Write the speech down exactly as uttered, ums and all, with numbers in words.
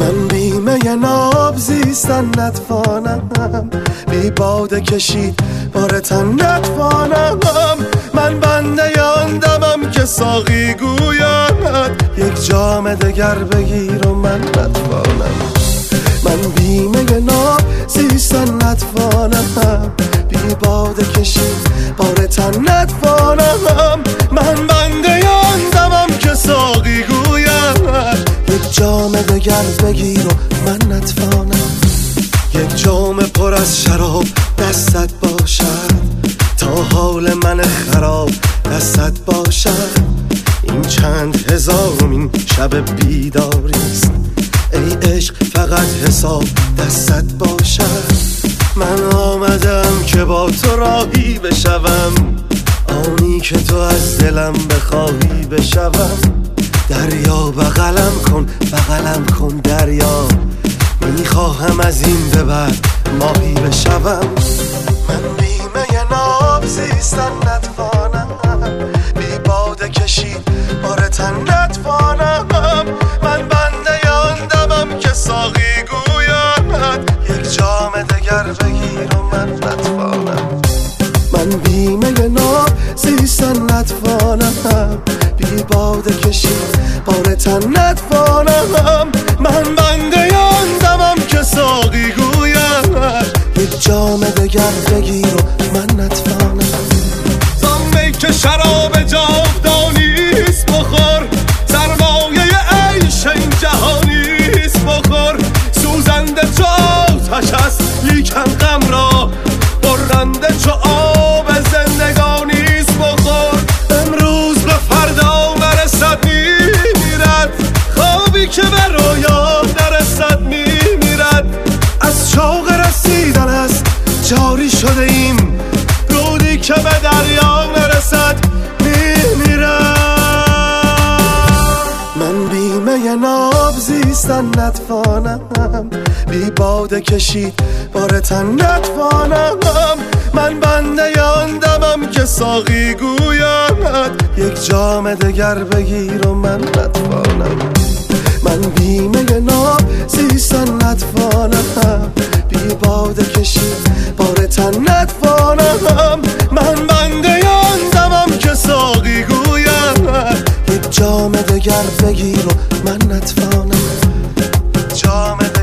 من بیمه ناب زیستن نتوانم، بی باده کشید بار تن نتوانم. من بنده آن دمم که ساقی گوید یک جام دگر بگیر و من نتوانم. من بیمه ناب زیستن نتوانم، بی باده کشید بار تن نتوانم. من بنده آن دمم که ساقی گوید یک جام دگر بگیر و من نتوانم. یک جام پر از شراب دستت باشد، تا حال من خراب دستت باشد. این چند هزارمین شب بیداریست، ای عشق فقط حساب دستت باشد. من آمدم که با تو راهی بشوم، آنی که تو از دلم بخواهی بشوم. دریا بغلم کن بغلم کن دریا، میخواهم از این به بعد ماهی بشوم. من بیمه ناب زیستن نتوانم، بی باده کشید بار تن نتوانم. من بنده آن دمم که ساقی گوید یک جام دگر بگیر و من نتوانم. من بیمه ناب زیستن نتوانم، بی باده کشید بار تن نتوانم. من بنده آن دمم که ساقی گوید یک جام دگر بگیر و من نتوانم. زامی که شراب جاودانیست بخور، سرمایه عیش این جهانیست بخور. سوزنده چو آتش است لیکن غم را، برنده چو آب زندگانیست بخور. امروز به فردا نرسد میمیرد، خوابی که به رویا نرسد میمیرد. از شوق رسیدن است جاری شده ایم، رودی که به دریا نرسد میمیرد. من بیمه ناب زیستن نتوانم، بی باده کشید بار تن نتوانم. من بنده آن دمم که ساقی گوید یک جام دگر بگیر و من نتوانم. من بیمه ناب زیستن نتوانم، بی باده کشید بار تن نتوانم. من بنده آن دمم که ساقی گوید یک جام دگر بگیر و من نتوانم. جام